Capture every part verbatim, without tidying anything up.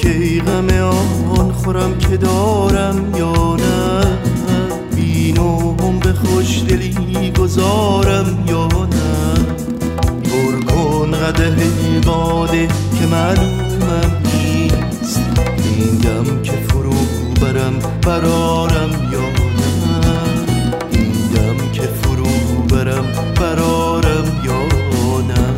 کی غم آن خورم که دارم یا نه، بینم به خوشدلی گذارم یا نه. پر کن قدح باده که معلومم نیست، این دم که فرو برم برارم یا نه، این دم که فرو برم برارم یا نه.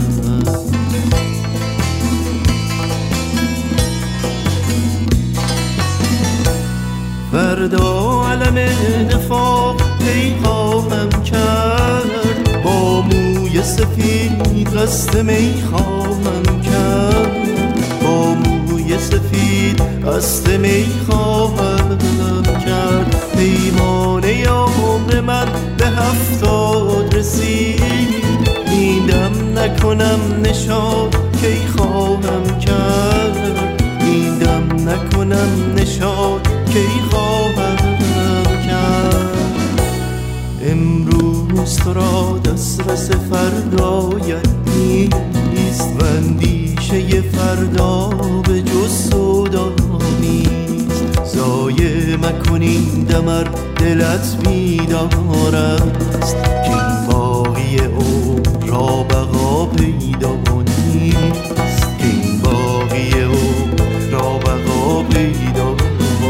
فردا علم نفاق پیغامم کرد، با موی سفید قصد می خواهم کرد، با موی سفید قصد می خواهم کرد. پیمانه عمر من به هفتاد رسید، این دم نکنم نشاط کی خواهم کرد، این دم نکنم نشاط کی خواهم کرد. امروز تو را دسترس فردایت نیست، و اندیشه فردا به جز سودا نیست. ضایع مکن این دمر دلت بیدار است، که این باقی عمر را بقا پیدا نیست، که این باقی عمر را بقا پیدا نیست.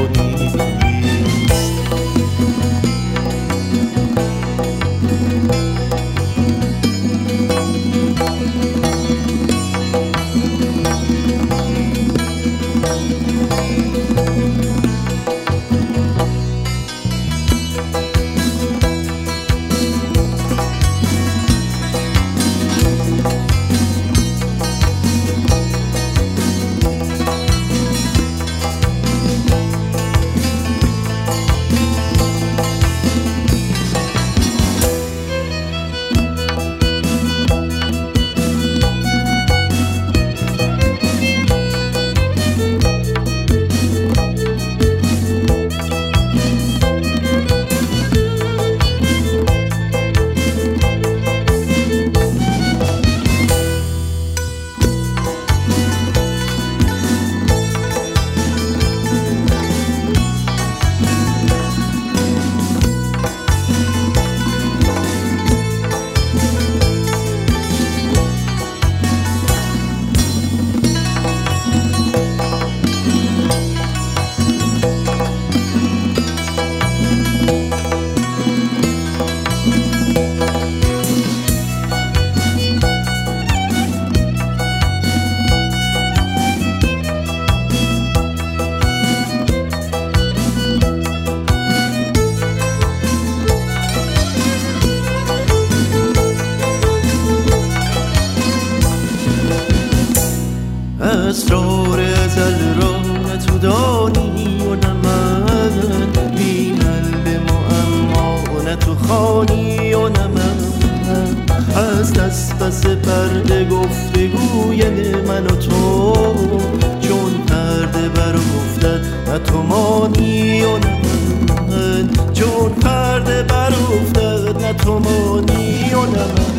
اسرار ازل را نه تو دانی و نه من، بی حل معما نه تو خوانی و نه من. از دست پس پرده گفتگوی من و تو، چون پرده بر افتد نه تو مانی و نه من، چون پرده بر افتد نه تو مانی و نه من.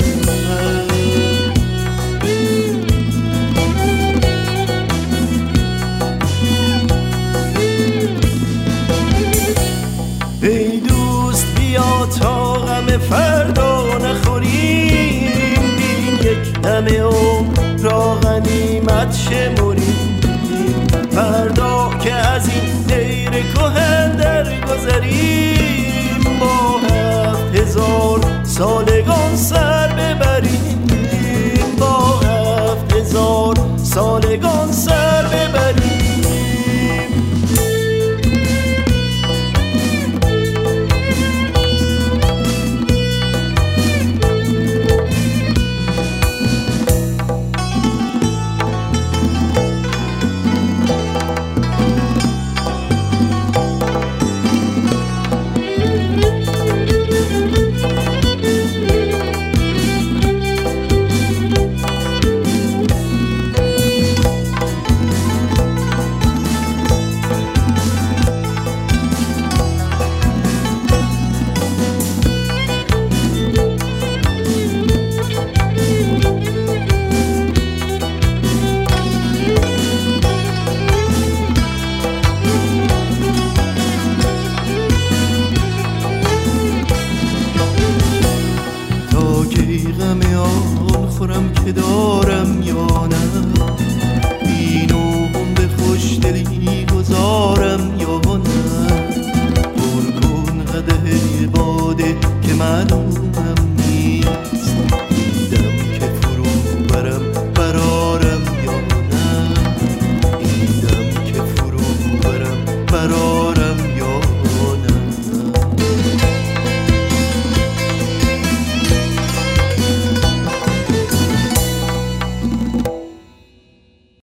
ای دوست بیا تا غم فردا نخوریم، بین یک دم عمر را غنیمت شمریم. فردا که از این دیر کهن درگذریم، با هفت هزار سالگان سر ببریم، با هفت هزار سالگان سر ببریم. که دارم یا نه.